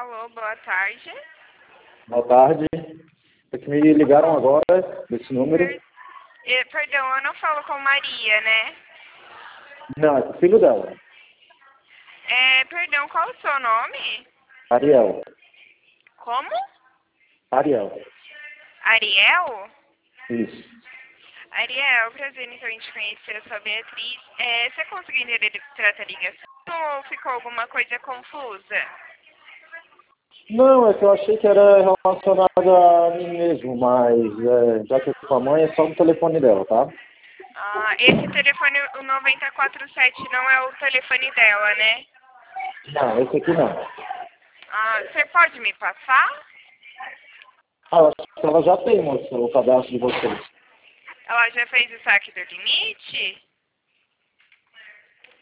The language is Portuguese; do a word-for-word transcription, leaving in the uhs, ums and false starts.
Alô, boa tarde. Boa tarde. É que me ligaram agora desse número. Per... eh, Perdão, eu não falo com Maria, né? Não, é o filho dela. É, perdão, qual o seu nome? Ariel. Como? Ariel. Ariel? Isso. Ariel, prazer então em te conhecer, eu sou a Beatriz. É, você conseguiu entender de que trata a ligação ou ficou alguma coisa confusa? Não, é que eu achei que era relacionado a mim mesmo, mas é, já que eu tô com a mãe, é só no telefone dela, tá? Ah, esse telefone, o noventa e quatro sete, não é o telefone dela, né? Não, esse aqui não. Ah, você pode me passar? Ah, eu acho que ela já tem, moça, o cadastro de vocês. Ela já fez o saque do limite?